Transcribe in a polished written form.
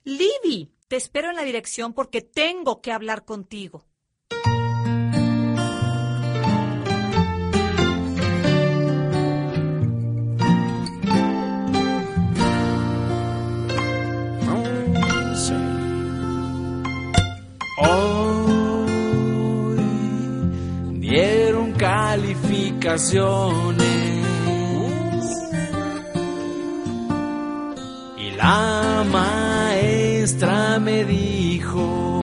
Libby, te espero en la dirección porque tengo que hablar contigo. Hoy dieron calificaciones y la maestra me dijo: